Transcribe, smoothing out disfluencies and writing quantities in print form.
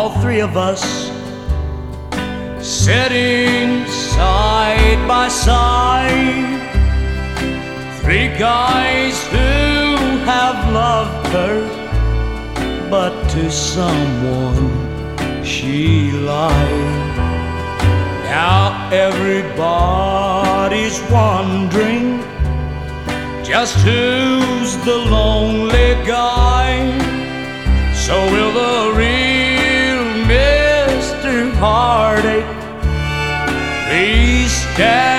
all three of us sitting side by side. Three guys who have loved her, but to someone she lied. Now everybody's wondering just who's the lonely guy. So will the real Mr. Heartache please stand